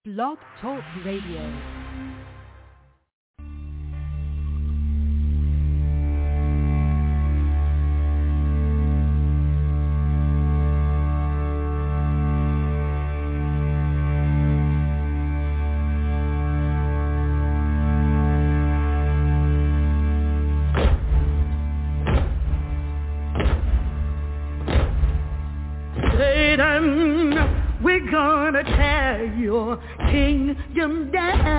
Blog Talk Radio. We're gonna tear your kingdom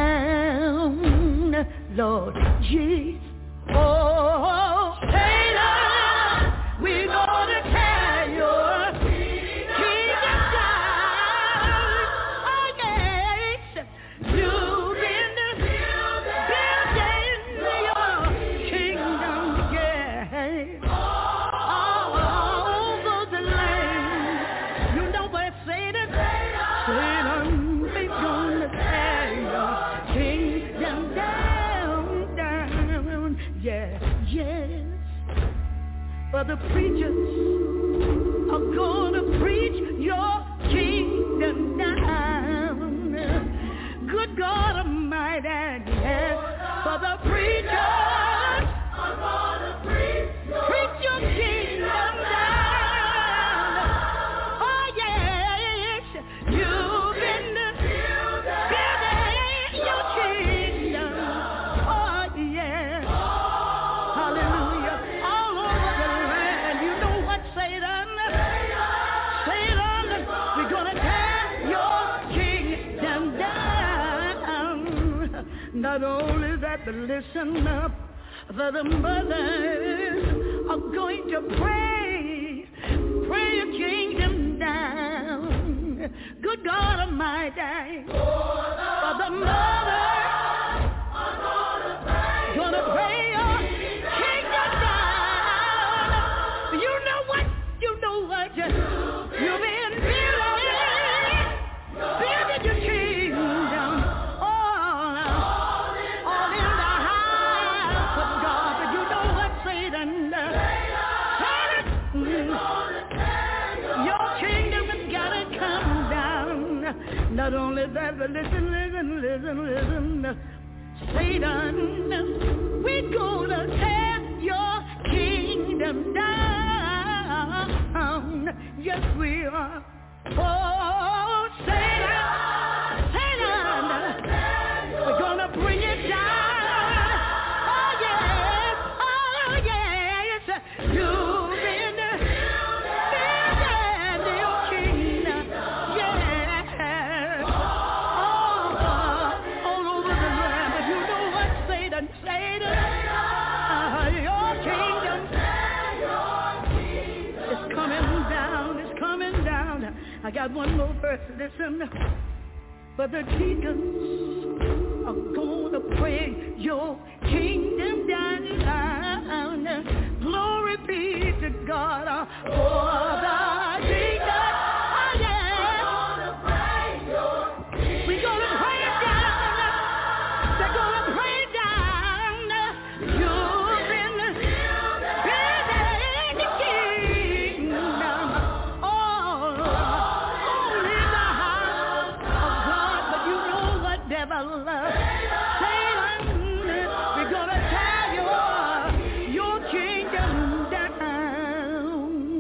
down, Lord Jesus. Oh, Satan, we're gonna tear your kingdom down. Oh, yes, you've been building your kingdom, yeah. All over the land. You know where Satan, we're gonna tear your kingdom down, down, yeah, yes. But the preachers are gonna preach your kingdom down. Good God Almighty, yes. For the preachers are gonna preach your kingdom down. Oh yes, you've been building your kingdom. Oh yes, hallelujah, all over the land. You know what, Satan, we're gonna tear your kingdom down. Not only that, but listen up, for the mothers are going to pray your kingdom down. Good God Almighty, for the mothers are gonna pray your kingdom down. You know what? You've been building your kingdom all in the house of God. But you know what, Satan? Your kingdom has gotta come down. Not only that, but listen. Satan, we're gonna tear your kingdom down. Yes, we are. Oh, Satan, we're gonna bring it down. Oh, yes, you've been building your kingdom. Yeah. All over the land. But you know what, Satan, your kingdom is coming down. I got one more verse, listen. But the deacons are gonna pray your kingdom down. Glory be to God for the deacons. Oh, yeah. We're gonna pray it down. They're gonna pray it down. You've been building the kingdom all in the house of God. But you know what, devil? Satan, we're gonna tear your kingdom down.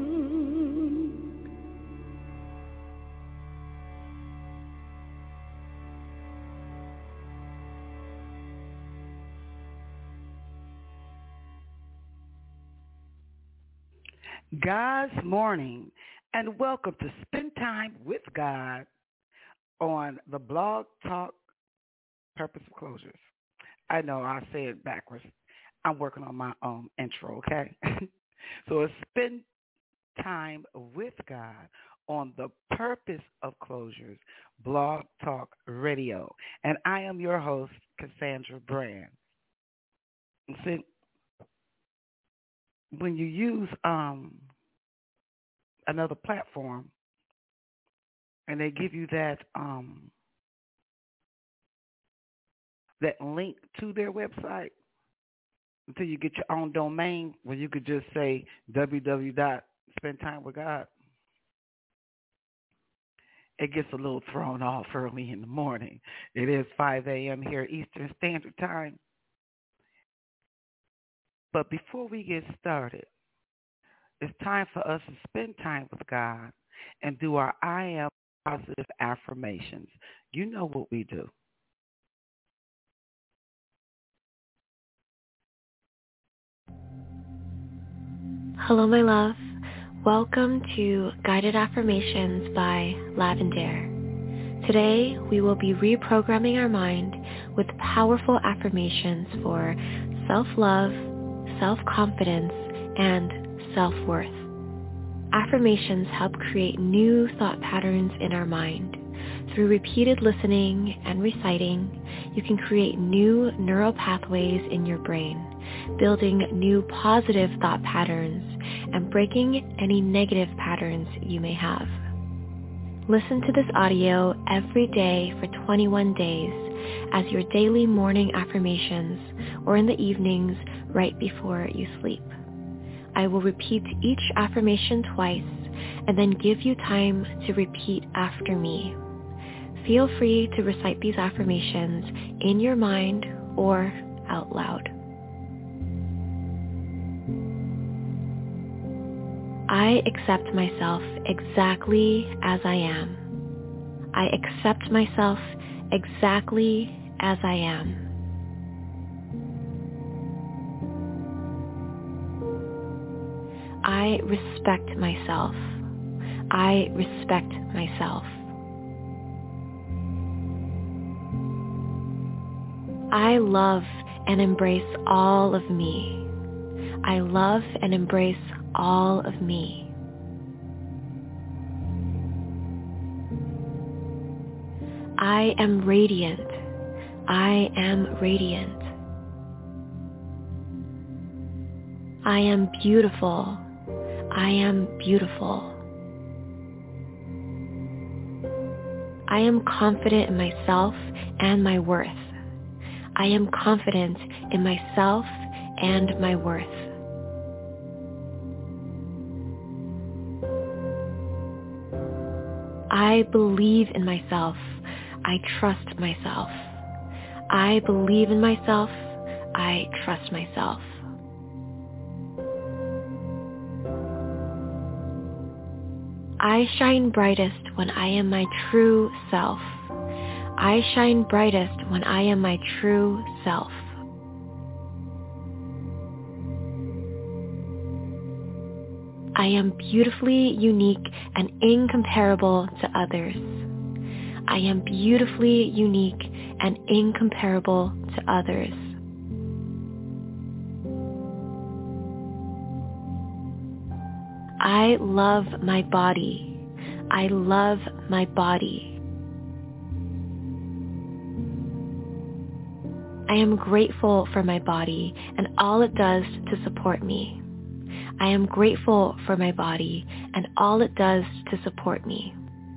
God's morning, and welcome to Spend Time with God on the Blog Talk Purpose of Closures. I know I say it backwards. I'm working on my intro, okay? So it's Spend Time with God on the Purpose of Closures Blog Talk Radio. And I am your host, Cassandra Brand. See, when you use another platform and they give you that link to their website until you get your own domain where you could just say www.spendtimewithgod. it gets a little thrown off early in the morning. It is 5 a.m. here Eastern Standard Time. But before we get started, it's time for us to spend time with God and do our I am positive affirmations. You know what we do. Hello, my love. Welcome to Guided Affirmations by Lavender. Today, we will be reprogramming our mind with powerful affirmations for self-love, self-confidence, and self-worth. Affirmations help create new thought patterns in our mind. Through repeated listening and reciting, you can create new neural pathways in your brain, building new positive thought patterns and breaking any negative patterns you may have. Listen to this audio every day for 21 days as your daily morning affirmations or in the evenings right before you sleep. I will repeat each affirmation twice and then give you time to repeat after me. Feel free to recite these affirmations in your mind or out loud. I accept myself exactly as I am. I accept myself exactly as I am. I respect myself. I respect myself. I love and embrace all of me. I love and embrace all of me. I am radiant. I am radiant. I am beautiful. I am beautiful. I am confident in myself and my worth. I am confident in myself and my worth. I believe in myself. I trust myself. I believe in myself. I trust myself. I shine brightest when I am my true self. I shine brightest when I am my true self. I am beautifully unique and incomparable to others. I am beautifully unique and incomparable to others. I love my body. I love my body. I am grateful for my body and all it does to support me. I am grateful for my body and all it does to support me.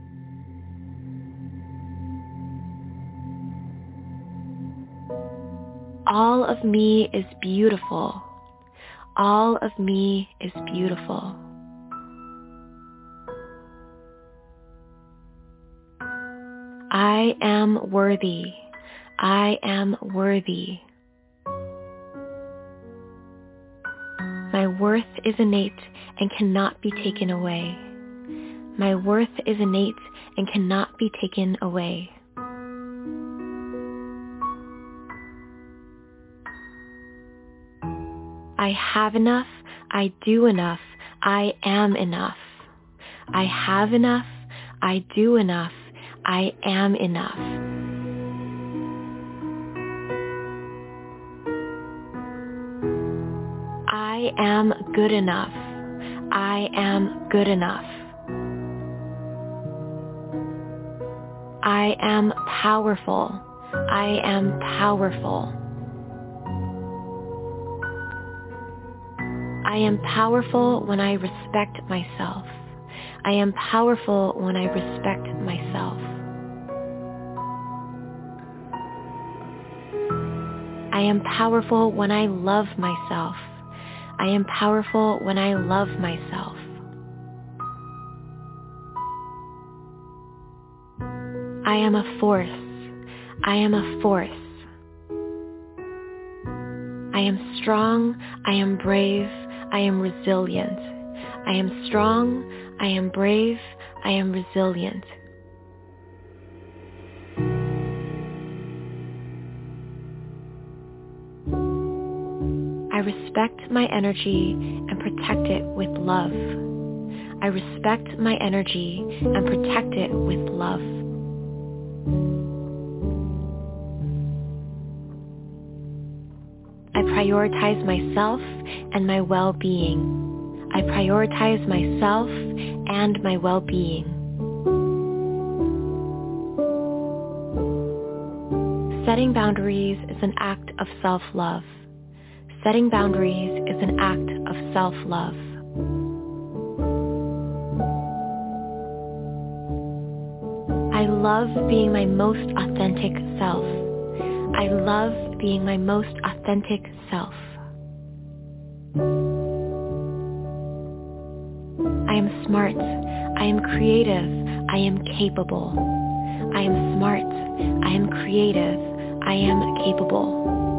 All of me is beautiful. All of me is beautiful. I am worthy. I am worthy. My worth is innate and cannot be taken away. My worth is innate and cannot be taken away. I have enough. I do enough. I am enough. I have enough. I do enough. I am enough. I am good enough. I am good enough. I am powerful. I am powerful. I am powerful when I respect myself. I am powerful when I respect myself. I am powerful when I love myself. I am powerful when I love myself. I am a force. I am a force. I am strong. I am brave. I am resilient. I am strong. I am brave. I am resilient. I respect my energy and protect it with love. I respect my energy and protect it with love. I prioritize myself and my well-being. I prioritize myself and my well-being. Setting boundaries is an act of self-love. Setting boundaries is an act of self-love. I love being my most authentic self. I love being my most authentic self. I am smart. I am creative. I am capable. I am smart. I am creative. I am capable.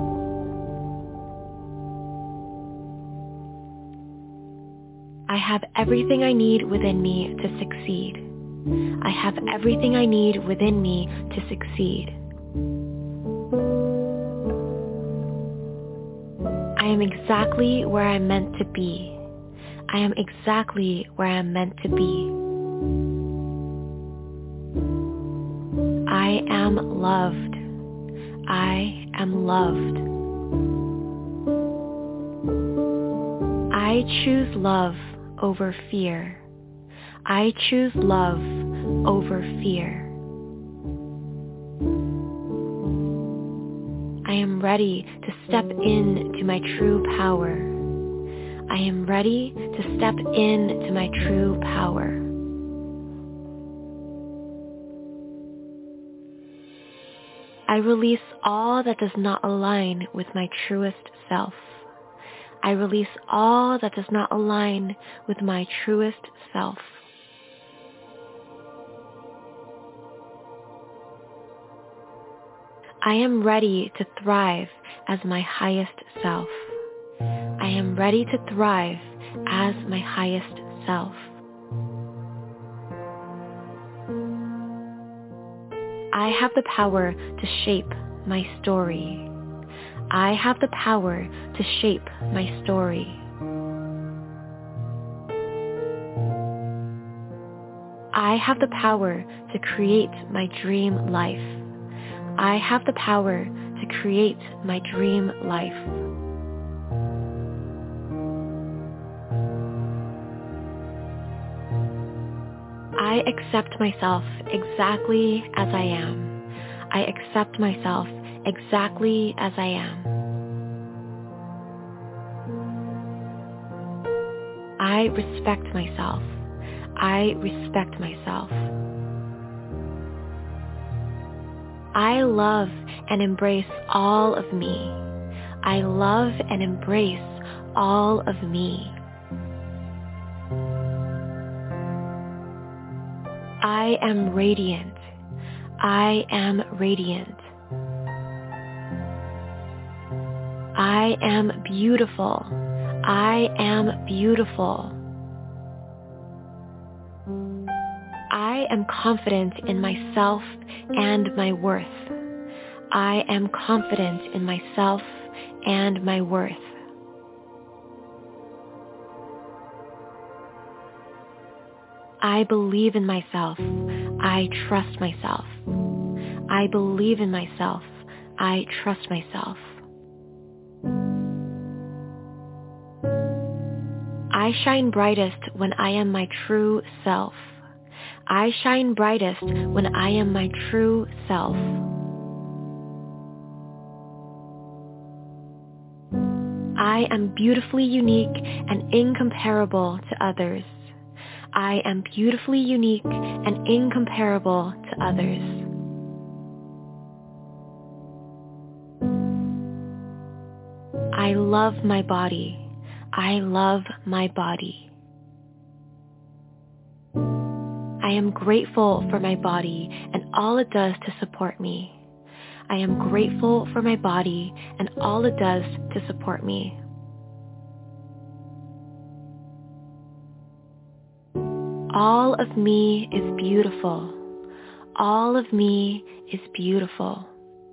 I have everything I need within me to succeed. I have everything I need within me to succeed. I am exactly where I'm meant to be. I am exactly where I'm meant to be. I am loved. I am loved. I choose love over fear. I choose love over fear. I am ready to step into my true power. I am ready to step into my true power. I release all that does not align with my truest self. I release all that does not align with my truest self. I am ready to thrive as my highest self. I am ready to thrive as my highest self. I have the power to shape my story. I have the power to shape my story. I have the power to create my dream life. I have the power to create my dream life. I accept myself exactly as I am. I accept myself exactly as I am. I respect myself. I respect myself. I love and embrace all of me. I love and embrace all of me. I am radiant. I am radiant. I am beautiful. I am beautiful. I am confident in myself and my worth. I am confident in myself and my worth. I believe in myself. I trust myself. I believe in myself. I trust myself. I shine brightest when I am my true self. I shine brightest when I am my true self. I am beautifully unique and incomparable to others. I am beautifully unique and incomparable to others. I love my body. I love my body. I am grateful for my body and all it does to support me. I am grateful for my body and all it does to support me. All of me is beautiful. All of me is beautiful.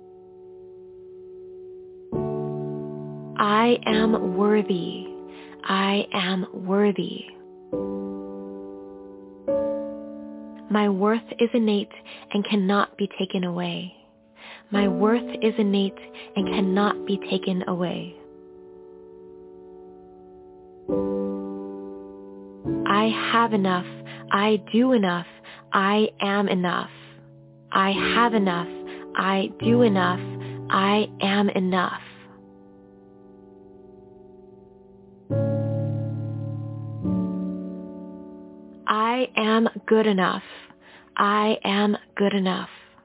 I am worthy. I am worthy. My worth is innate and cannot be taken away. My worth is innate and cannot be taken away. I have enough. I do enough. I am enough. I have enough. I do enough. I am enough. I am good enough. I am good enough.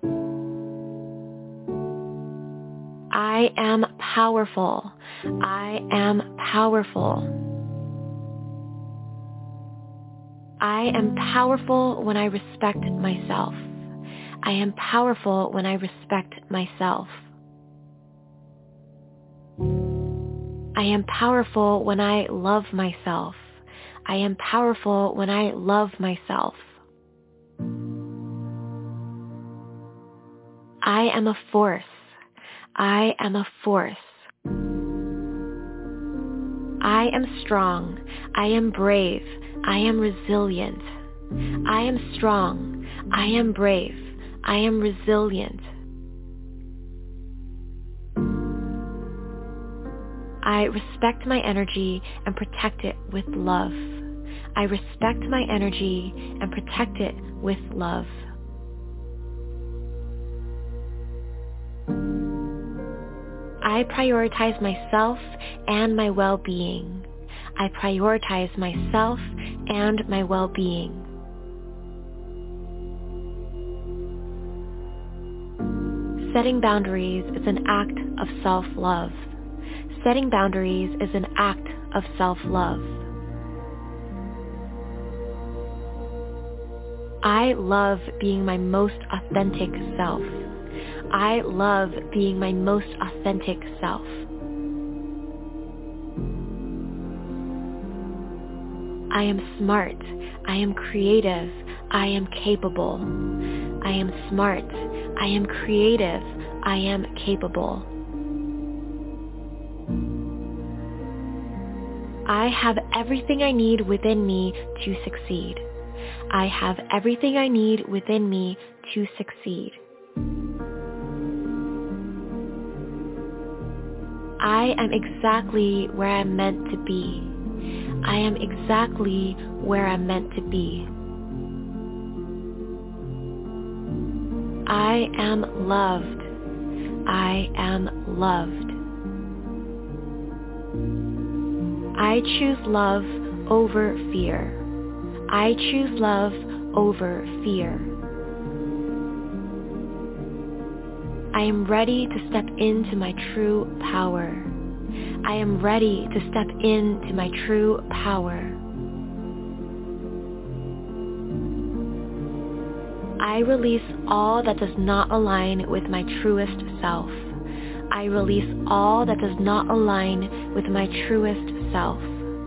I am powerful. I am powerful. I am powerful when I respect myself. I am powerful when I respect myself. I am powerful when I love myself. I am powerful when I love myself. I am a force. I am a force. I am strong. I am brave. I am resilient. I am strong. I am brave. I am resilient. I respect my energy and protect it with love. I respect my energy and protect it with love. I prioritize myself and my well-being. I prioritize myself and my well-being. Setting boundaries is an act of self-love. Setting boundaries is an act of self-love. I love being my most authentic self. I love being my most authentic self. I am smart. I am creative. I am capable. I am smart. I am creative. I am capable. I have everything I need within me to succeed. I have everything I need within me to succeed. I am exactly where I'm meant to be. I am exactly where I'm meant to be. I am loved. I am loved. I choose love over fear. I choose love over fear. I am ready to step into my true power. I am ready to step into my true power. I release all that does not align with my truest self. I release all that does not align with my truest self.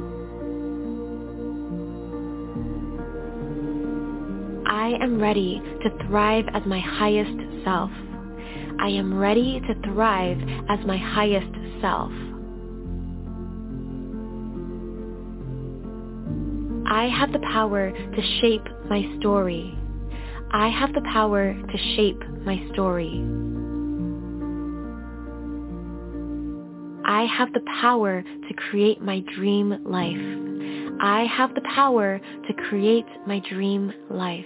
I am ready to thrive as my highest self. I am ready to thrive as my highest self. I have the power to shape my story. I have the power to shape my story. I have the power to create my dream life. I have the power to create my dream life.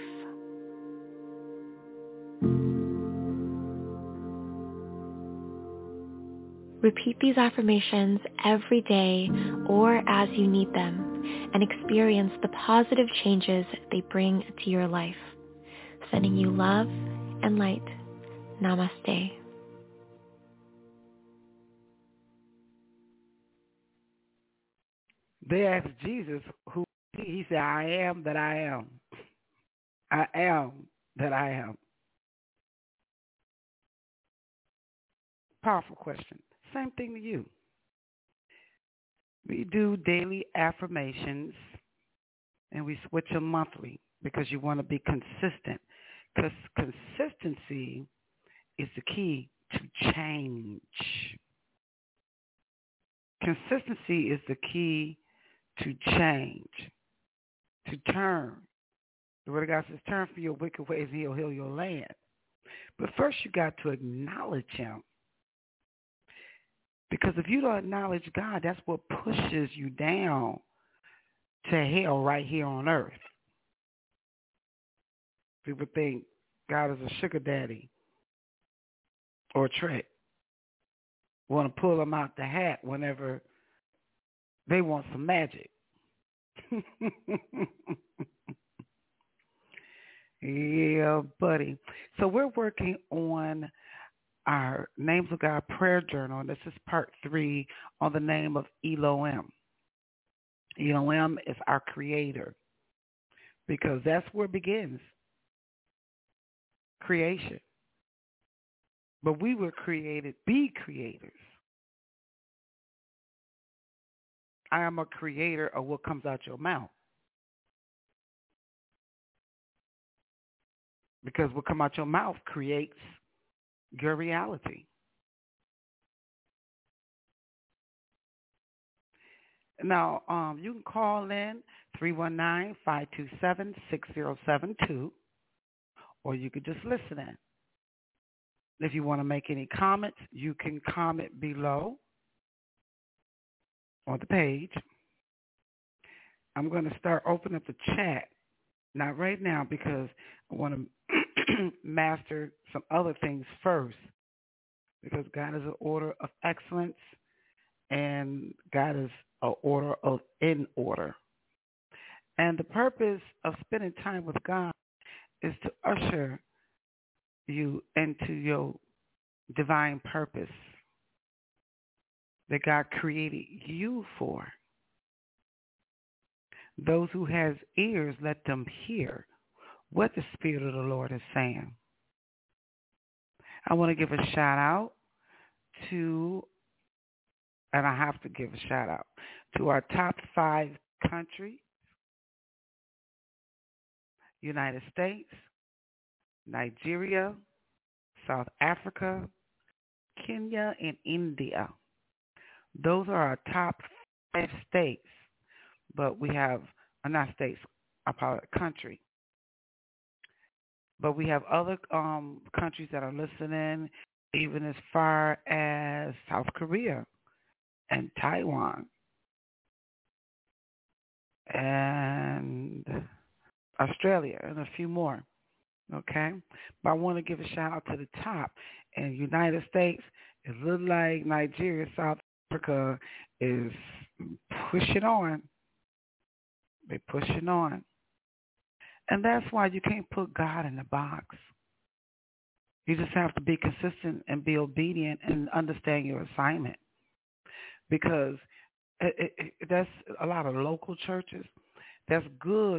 Repeat these affirmations every day or as you need them and experience the positive changes they bring to your life. Sending you love and light. Namaste. They asked Jesus who he said, I am that I am. I am that I am. Powerful question. Same thing to you. We do daily affirmations, and we switch them monthly because you want to be consistent. Because consistency is the key to change. Consistency is the key to change, to turn. The word of God says, turn from your wicked ways and he'll heal your land. But first you got to acknowledge him. Because if you don't acknowledge God, that's what pushes you down to hell right here on earth. People think God is a sugar daddy or a trick. Want to pull them out the hat whenever they want some magic. Yeah, buddy. So we're working on our Names of God prayer journal, and this is part 3 on the name of Elohim. Elohim is our creator, because that's where it begins, creation. But we were created, be creators. I am a creator of what comes out your mouth. Because what comes out your mouth creates your reality. Now, you can call in 319-527-6072, or you could just listen in. If you want to make any comments, you can comment below on the page. I'm going to start opening up the chat. Not right now, because I want to master some other things first, because God is an order of excellence and God is an order of in order. And the purpose of spending time with God is to usher you into your divine purpose that God created you for. Those who has ears, let them hear what the Spirit of the Lord is saying. I want to give a shout out to, and I have to give a shout out to our top 5 countries: United States, Nigeria, South Africa, Kenya, and India. Those are our top 5 states. But we have, not states, I call it country. But we have other countries that are listening, even as far as South Korea and Taiwan and Australia and a few more. Okay? But I want to give a shout out to the top. In United States, it looks like Nigeria, South Africa is pushing on. They're pushing on. And that's why you can't put God in a box. You just have to be consistent and be obedient and understand your assignment. Because that's a lot of local churches. That's good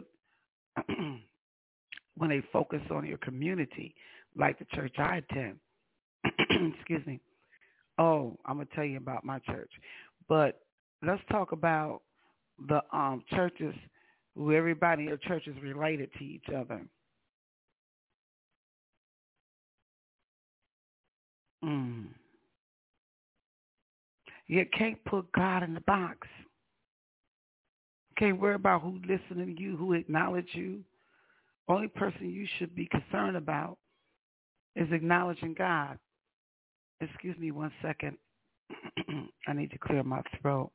when they focus on your community, like the church I attend. Excuse me. Oh, I'm going to tell you about my church. But let's talk about the churches who everybody in your church is related to each other. You can't put God in the box. You can't worry about who listening to you, who acknowledge you. Only person you should be concerned about is acknowledging God. Excuse me 1 second. I need to clear my throat.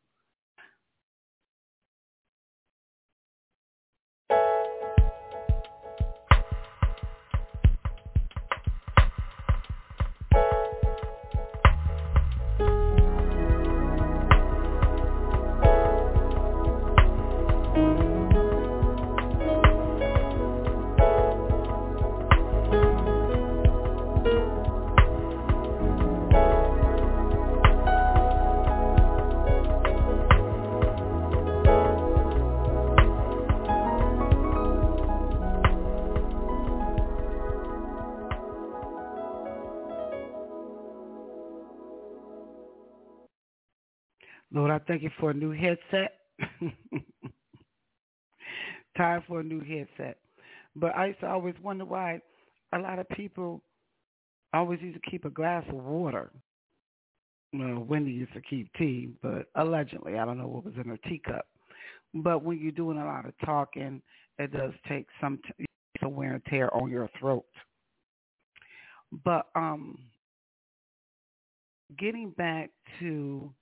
Lord, I thank you for a new headset. Time for a new headset. But I used to always wonder why a lot of people always used to keep a glass of water. Well, Wendy used to keep tea, but allegedly, I don't know what was in her teacup. But when you're doing a lot of talking, it does take some wear and tear on your throat. But getting back to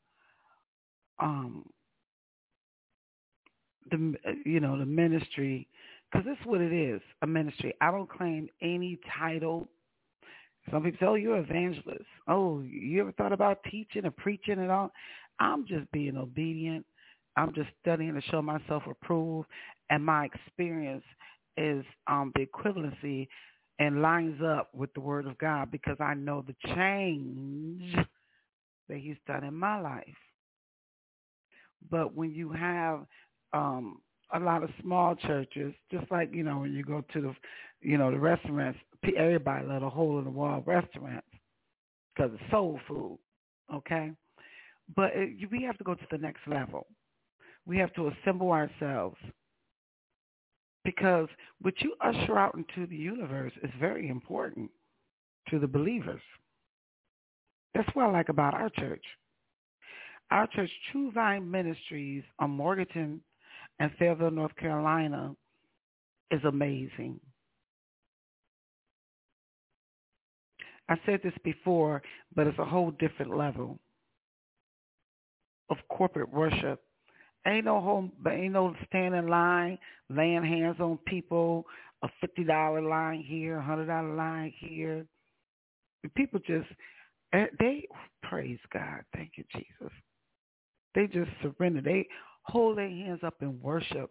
the ministry, because this is what it is, a ministry. I don't claim any title. Some people say, oh, you're an evangelist. Oh, you ever thought about teaching and preaching and all? I'm just being obedient. I'm just studying to show myself approved, and my experience is the equivalency and lines up with the Word of God, because I know the change that He's done in my life. But when you have a lot of small churches, just like, when you go to the restaurants, everybody love a hole-in-the-wall restaurants because it's soul food, okay? But we have to go to the next level. We have to assemble ourselves, because what you usher out into the universe is very important to the believers. That's what I like about our church. Our church, True Vine Ministries on Morganton and Fayetteville, North Carolina, is amazing. I said this before, but it's a whole different level of corporate worship. Ain't no stand in line, laying hands on people, a $50 line here, $100 line here. The people just, they praise God. Thank you, Jesus. They just surrender. They hold their hands up in worship.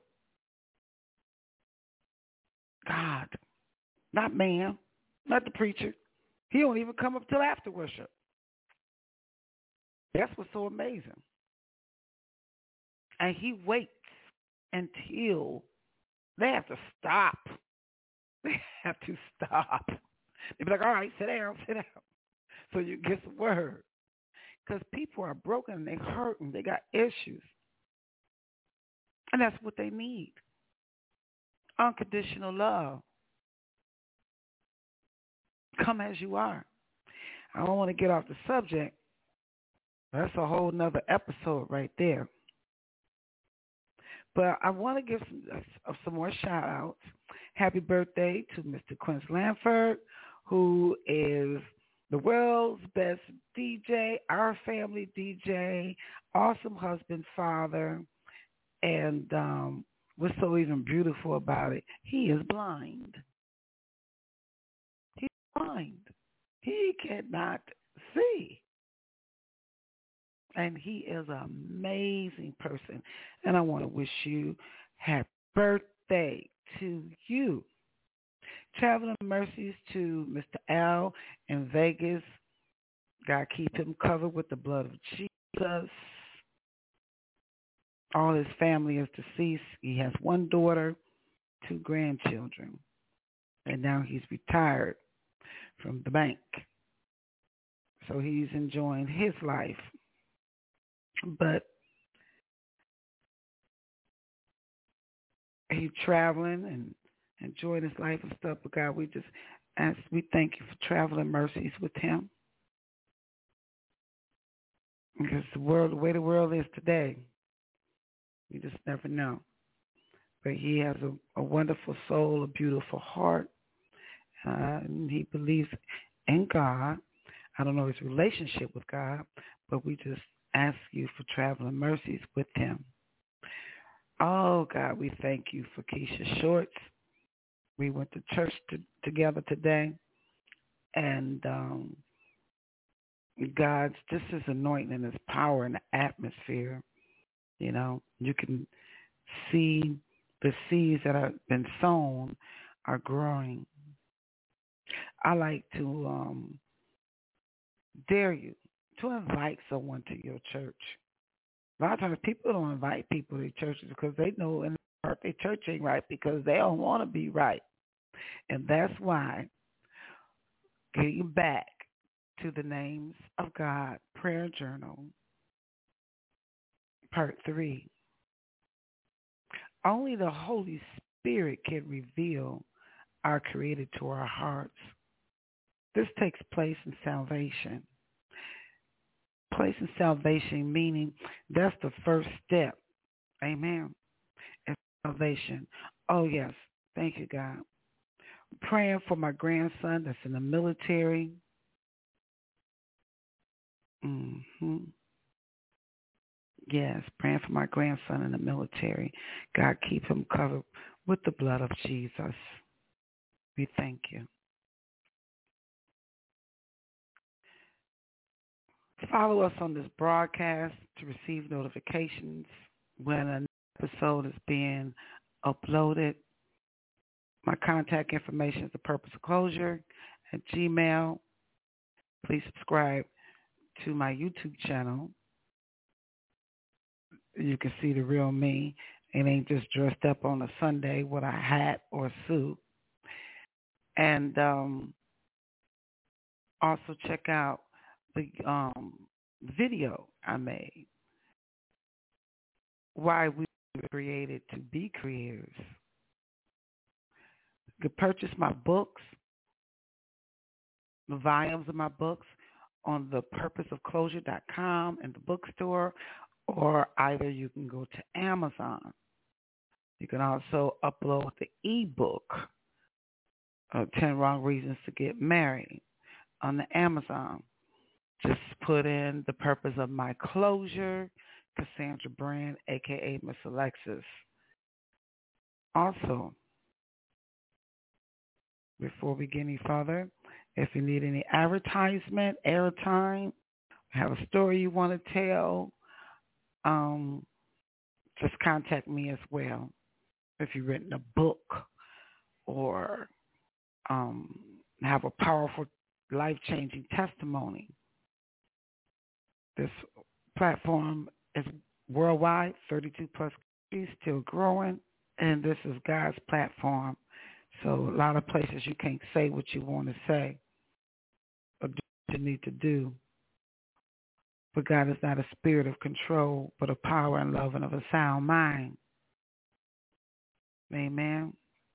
God, not man, not the preacher. He don't even come up till after worship. That's what's so amazing. And he waits until they have to stop. They have to stop. They be like, all right, sit down. So you get some word. Because people are broken, they're hurting, they got issues. And that's what they need. Unconditional love. Come as you are. I don't want to get off the subject. That's a whole nother episode right there. But I want to give some more shout-outs. Happy birthday to Mr. Quince Lanford, who is the world's best DJ, our family DJ, awesome husband, father, and what's so even beautiful about it, he is blind. He's blind. He cannot see. And he is an amazing person. And I want to wish you happy birthday to you. Traveling mercies to Mr. Al in Vegas. God keep him covered with the blood of Jesus. All his family is deceased. He has one daughter, 2 grandchildren. And now he's retired from the bank. So he's enjoying his life. But he's traveling and enjoying his life and stuff. But God, we thank you for traveling mercies with him. Because the way the world is today, you just never know. But he has a wonderful soul, a beautiful heart. And he believes in God. I don't know his relationship with God, but we just ask you for traveling mercies with him. Oh, God, we thank you for Keisha Shorts. We went to church together today, and God's just his anointing and his power in the atmosphere. You know, you can see the seeds that have been sown are growing. I like to dare you to invite someone to your church. A lot of times people don't invite people to churches because they know in their heart their church ain't right because they don't want to be right. And that's why getting back to the Names of God prayer journal, Part 3. Only the Holy Spirit can reveal our Creator to our hearts. This takes place in salvation. Place in salvation meaning that's the first step. Amen. In salvation. Oh, yes. Thank you, God. Praying for my grandson that's in the military. Yes, praying for my grandson in the military. God, keep him covered with the blood of Jesus. We thank you. Follow us on this broadcast to receive notifications when an episode is being uploaded. My contact information is The Purpose of Closure at Gmail. Please subscribe to my YouTube channel. You can see the real me. It ain't just dressed up on a Sunday with a hat or a suit. And also check out the video I made. Why we were created to be creators. You can purchase my books, the volumes of my books on thepurposeofclosure.com in the bookstore, or either you can go to Amazon. You can also upload the ebook, 10 Wrong Reasons to Get Married, on the Amazon. Just put in The Purpose of My Closure, Cassandra Brand, a.k.a. Miss Alexis. Also, before we get any further, if you need any advertisement, airtime, have a story you want to tell, just contact me as well. If you've written a book or have a powerful, life-changing testimony. This platform is worldwide, 32 plus countries, still growing, and this is God's platform. So a lot of places you can't say what you want to say or do what you need to do. But God is not a spirit of control, but of power and love and of a sound mind. Amen.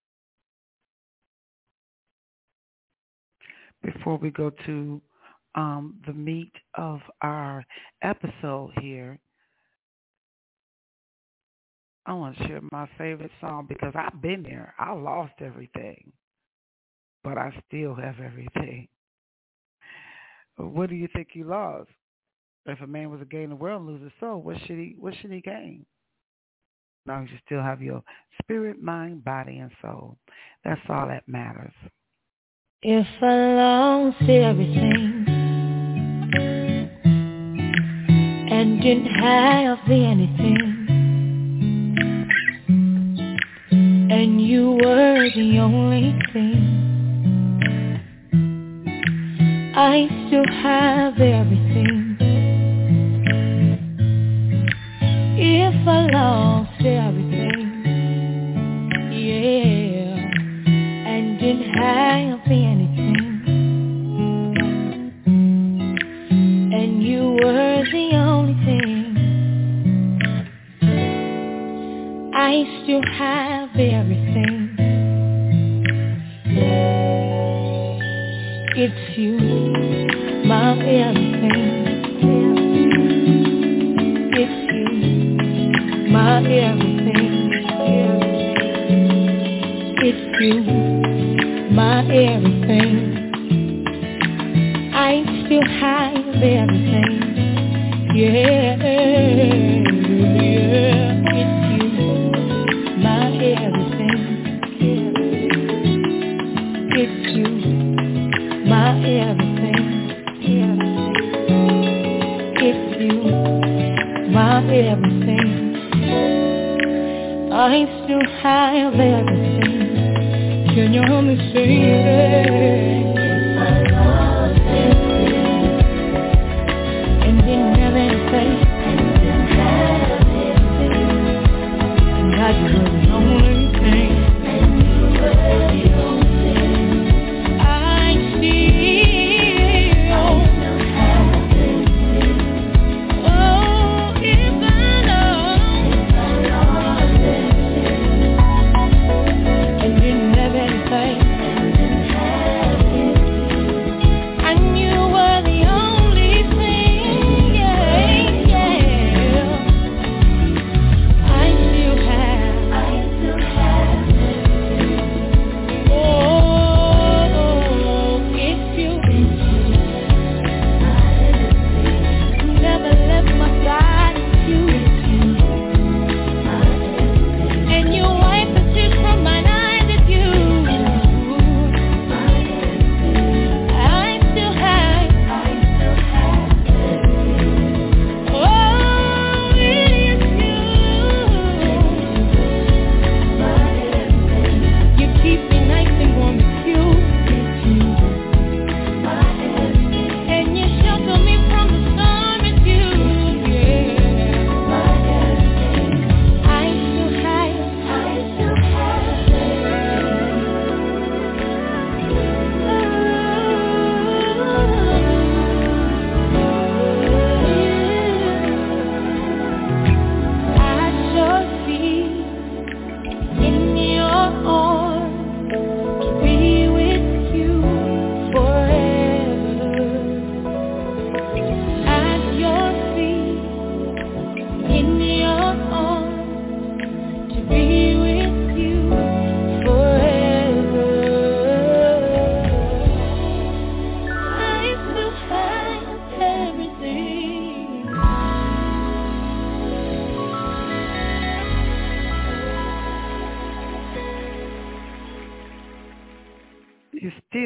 Before we go to the meat of our episode here, I want to share my favorite song because I've been there. I lost everything, but I still have everything. What do you think you lost? If a man was to gain the world and lose his soul, what should he gain? Now you should still have your spirit, mind, body, and soul. That's all that matters. If I lost everything and didn't have anything, and you were the only thing, I still have everything. If I lost everything, yeah, and didn't have anything, and you were the only thing, I still have everything. It's you, my everything. It's you, my everything. It's you, my everything. I still have everything. Yeah, yeah. It's you, my everything. It's you, my everything. It's you, my everything. I still have everything. Can you help me sing it? If I lost everything and didn't have anything, and God, you were the only thing, and you were the only thing, I still have everything. Oh, if I lost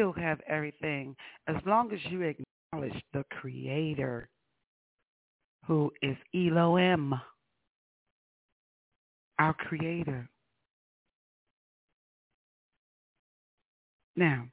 still have everything as long as you acknowledge the Creator, who is Elohim, our Creator. Now,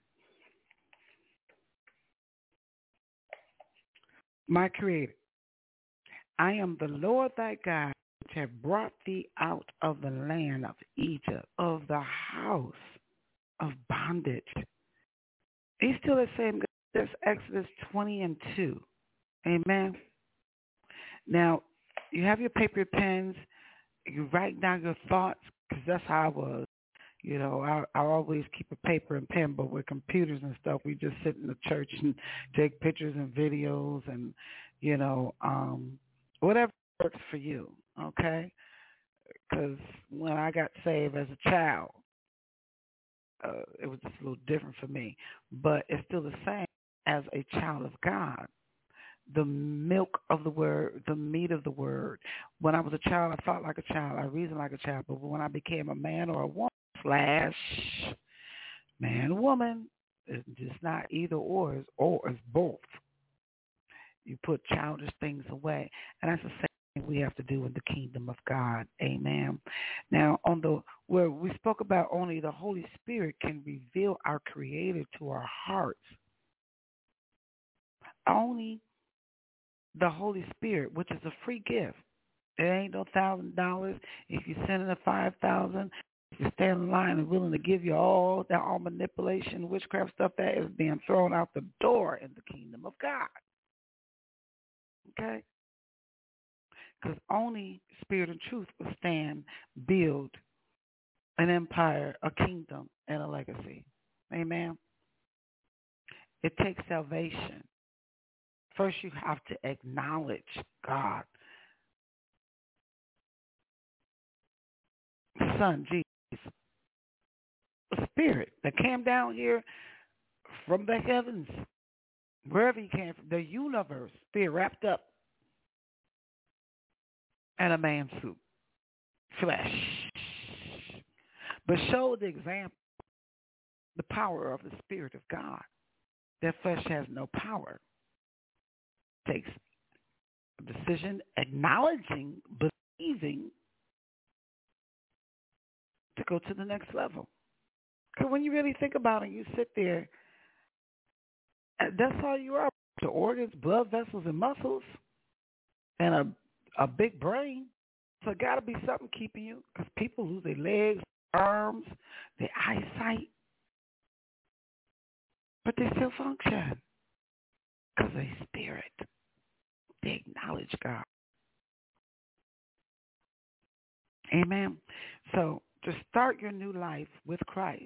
my Creator, I am the Lord thy God, which have brought thee out of the land of Egypt, of the house of bondage. He's still the same God. That's Exodus 20:2. Amen. Now, you have your paper and pens. You write down your thoughts, because that's how I was. You know, I always keep a paper and pen, but with computers and stuff, we just sit in the church and take pictures and videos and, you know, whatever works for you, okay? Because when I got saved as a child, it was just a little different for me. But it's still the same as a child of God. The milk of the word, the meat of the word. When I was a child, I thought like a child. I reasoned like a child. But when I became a man or a woman, / man, woman, it's just not either or. It's both. You put childish things away. And that's the same thing we have to do in the kingdom of God. Amen. Now, where we spoke about only the Holy Spirit can reveal our Creator to our hearts. Only the Holy Spirit, which is a free gift. It ain't no $1,000. If you send in a $5,000, if you stand in line and willing to give you all that all manipulation, witchcraft stuff, that is being thrown out the door in the kingdom of God. Okay? Because only Spirit and truth will stand, build an empire, a kingdom, and a legacy. Amen? It takes salvation. First, you have to acknowledge God, the Son, Jesus, the Spirit that came down here from the heavens, wherever he came from, the universe, Spirit wrapped up in a man suit, flesh, but showed the example, the power of the Spirit of God. That flesh has no power. Takes a decision, acknowledging, believing, to go to the next level. Because when you really think about it, you sit there, that's all you are. The organs, blood vessels, and muscles, and a big brain. So it got to be something keeping you, because people lose their legs, arms, their eyesight, but they still function because they spirit. They acknowledge God. Amen. So to start your new life with Christ,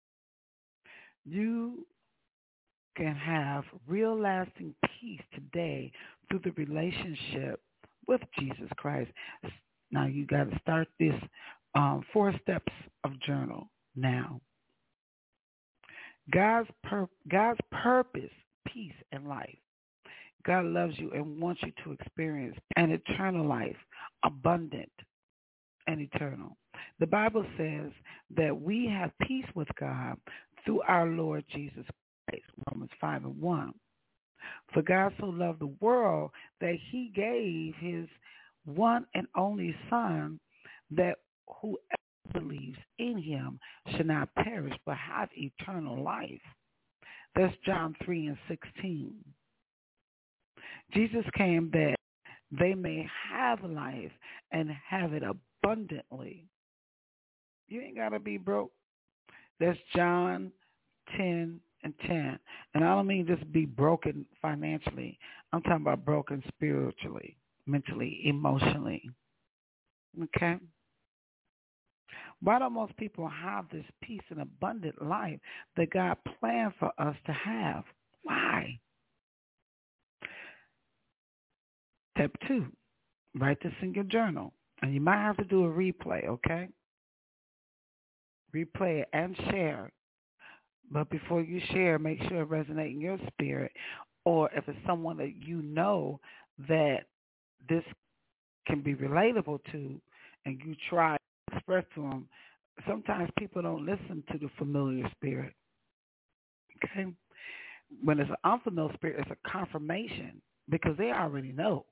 you can have real lasting peace today through the relationship with Jesus Christ. Now you got to start this 4 steps of journal now. God's purpose, peace, and life. God loves you and wants you to experience an eternal life, abundant and eternal. The Bible says that we have peace with God through our Lord Jesus Christ, Romans 5:1. For God so loved the world that he gave his one and only Son, that whoever believes in him should not perish but have eternal life. That's John 3:16. Jesus came that they may have life and have it abundantly. You ain't got to be broke. That's John 10:10. And I don't mean just be broken financially. I'm talking about broken spiritually, mentally, emotionally. Okay? Why don't most people have this peace and abundant life that God planned for us to have? Why? Step 2, write this in your journal. And you might have to do a replay, okay? Replay it and share. But before you share, make sure it resonates in your spirit. Or if it's someone that you know that this can be relatable to, and you try to express to them, sometimes people don't listen to the familiar spirit. Okay? When it's an unfamiliar spirit, it's a confirmation because they already know.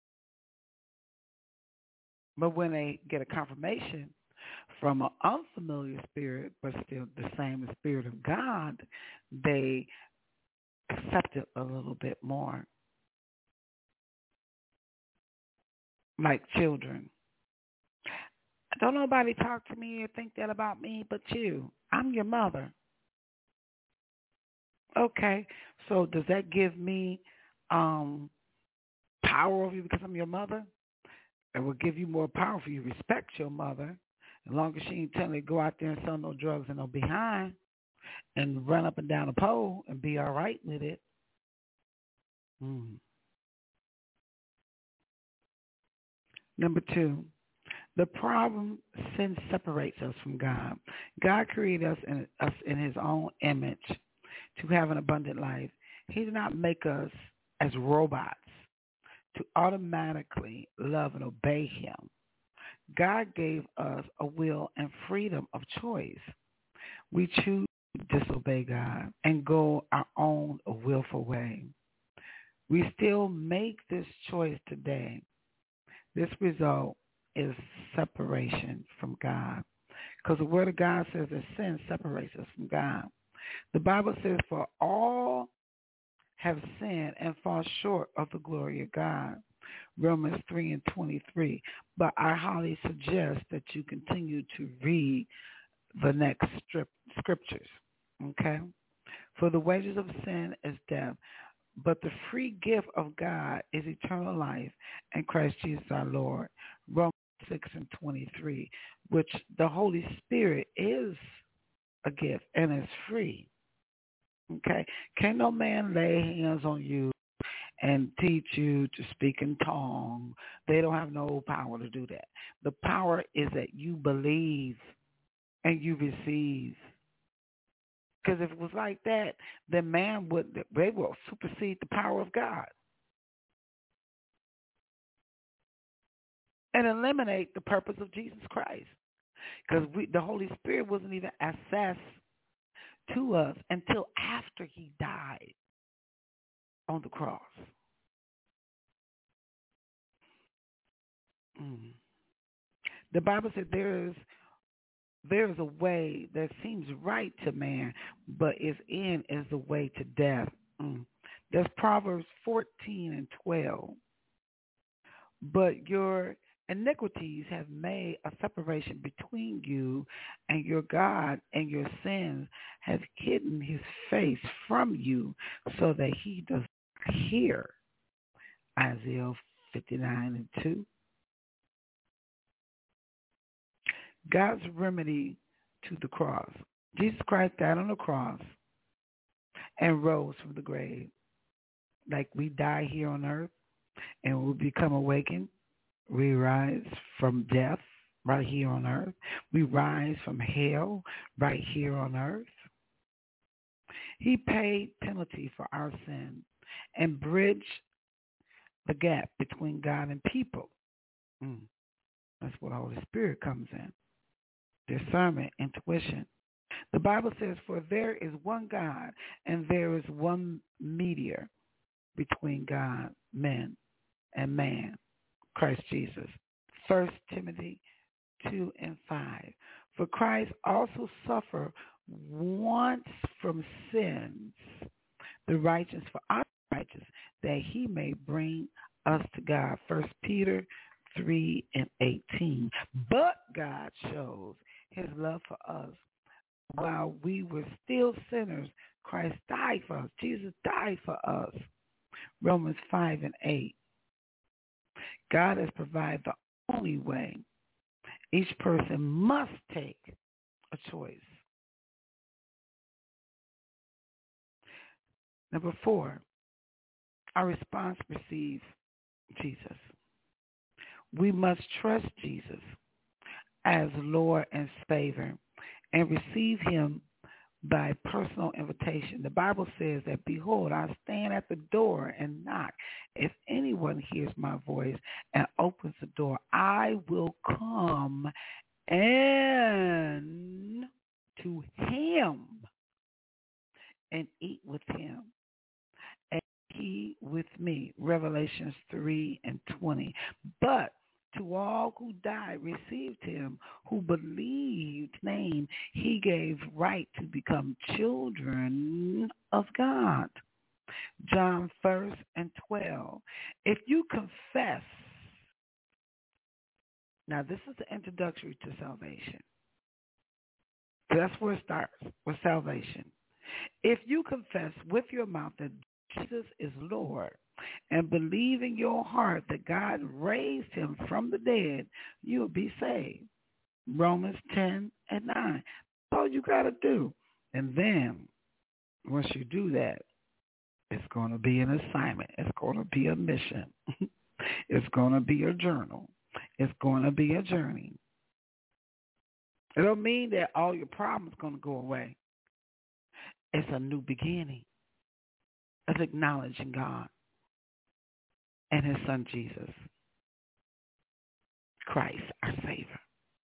But when they get a confirmation from an unfamiliar spirit, but still the same Spirit of God, they accept it a little bit more. Like children. Don't nobody talk to me or think that about me but you. I'm your mother. Okay, so does that give me power over you because I'm your mother? It will give you more power for you to respect your mother. As long as she ain't telling you to go out there and sell no drugs and no behind and run up and down a pole and be all right with it. Number 2, the problem, sin separates us from God. God created us in his own image to have an abundant life. He did not make us as robots to automatically love and obey him. God gave us a will and freedom of choice. We choose to disobey God and go our own willful way. We still make this choice today. This result is separation from God. Because the Word of God says that sin separates us from God. The Bible says, for all have sinned and fall short of the glory of God. Romans 3:23. But I highly suggest that you continue to read the next scriptures. Okay? For the wages of sin is death, but the free gift of God is eternal life in Christ Jesus our Lord. Romans 6:23, which the Holy Spirit is a gift and is free. Okay? Can no man lay hands on you and teach you to speak in tongues? They don't have no power to do that. The power is that you believe and you receive. Because if it was like that, then they will supersede the power of God and eliminate the purpose of Jesus Christ. Because the Holy Spirit wasn't even accessed to us until after he died on the cross. The Bible said there is a way that seems right to man, but its end is the way to death. That's Proverbs 14:12. But your iniquities have made a separation between you and your God, and your sins have hidden his face from you so that he does not hear. Isaiah 59:2. God's remedy to the cross. Jesus Christ died on the cross and rose from the grave. Like we die here on earth and we become awakened, we rise from death right here on earth. We rise from hell right here on earth. He paid penalty for our sin and bridged the gap between God and people. That's where the Holy Spirit comes in. Discernment, intuition. The Bible says, for there is one God and there is one mediator between God, men, and man, Christ Jesus. 1 Timothy 2:5. For Christ also suffered once from sins, the righteous for our righteous, that he may bring us to God. 1 Peter 3:18. But God shows his love for us. While we were still sinners, Christ died for us. Jesus died for us. Romans 5:8. God has provided the only way. Each person must take a choice. Number 4, our response receives Jesus. We must trust Jesus as Lord and Savior and receive him by personal invitation. The Bible says that, behold, I stand at the door and knock. If anyone hears my voice and opens the door, I will come and to him and eat with him, and he with me. Revelations 3:20. But to all who died, received him, who believed his name, he gave right to become children of God. John 1:12. If you confess, now this is the introductory to salvation. That's where it starts, with salvation. If you confess with your mouth that Jesus is Lord and believe in your heart that God raised him from the dead, you will be saved. Romans 10:9. That's all you got to do. And then once you do that, it's going to be an assignment. It's going to be a mission. It's going to be a journal. It's going to be a journey. It don't mean that all your problems are going to go away. It's a new beginning of acknowledging God and his son Jesus Christ, our Savior.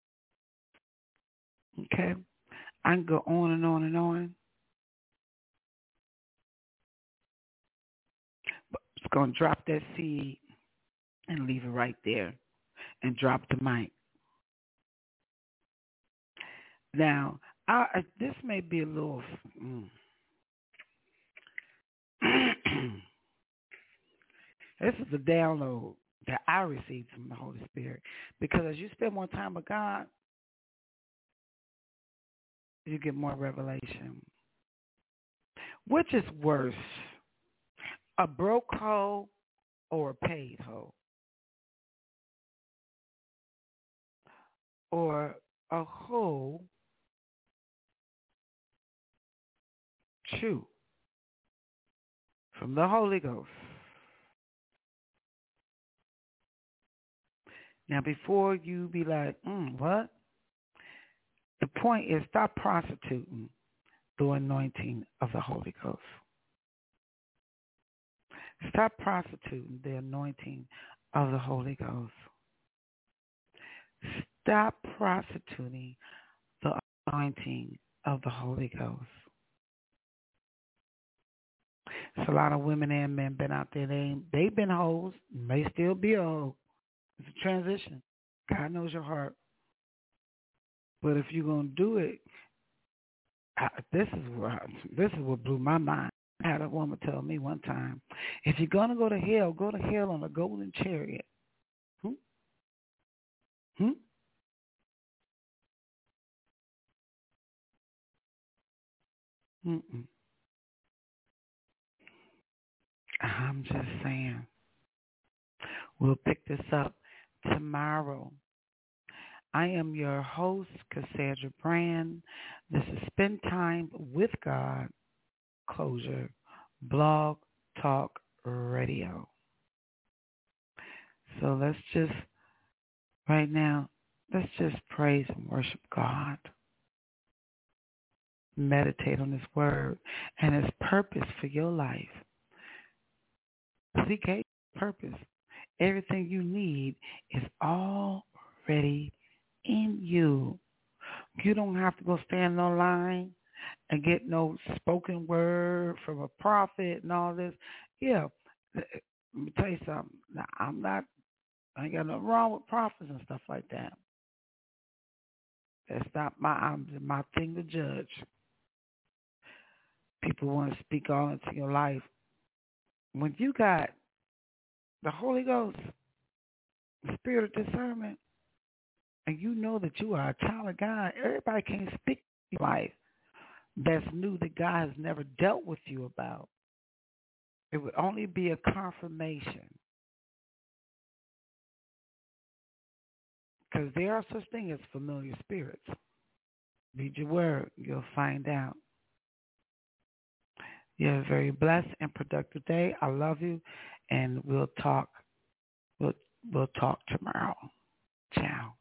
Okay? I can go on and on and on. But I'm just going to drop that seed and leave it right there and drop the mic. Now, this may be a little... This is a download that I received from the Holy Spirit. Because as you spend more time with God, you get more revelation. Which is worse, a broke hoe or a paid hoe? Or a hoe true from the Holy Ghost? Now, before you be like, what? The point is, stop prostituting the anointing of the Holy Ghost. Stop prostituting the anointing of the Holy Ghost. Stop prostituting the anointing of the Holy Ghost. There's a lot of women and men been out there. They've been hoes, may still be a hoe. It's a transition. God knows your heart. But if you're going to do it, this is what blew my mind. I had a woman tell me one time, if you're going to go to hell on a golden chariot. I'm just saying. We'll pick this up tomorrow. I am your host, Cassandra Brand. This is Spend Time with God, Closure, Blog Talk Radio. So let's just praise and worship God. Meditate on his word and his purpose for your life. He gave purpose. Everything you need is already in you. You don't have to go stand on line and get no spoken word from a prophet and all this. Yeah, let me tell you something. Now, I ain't got nothing wrong with prophets and stuff like that. That's not my thing to judge. People want to speak all into your life. When you got the Holy Ghost, the spirit of discernment, and you know that you are a child of God, everybody can't speak your life that's new that God has never dealt with you about. It would only be a confirmation. Because there are such things as familiar spirits. Read your word, you'll find out. You have a very blessed and productive day. I love you, and we'll talk tomorrow. Ciao.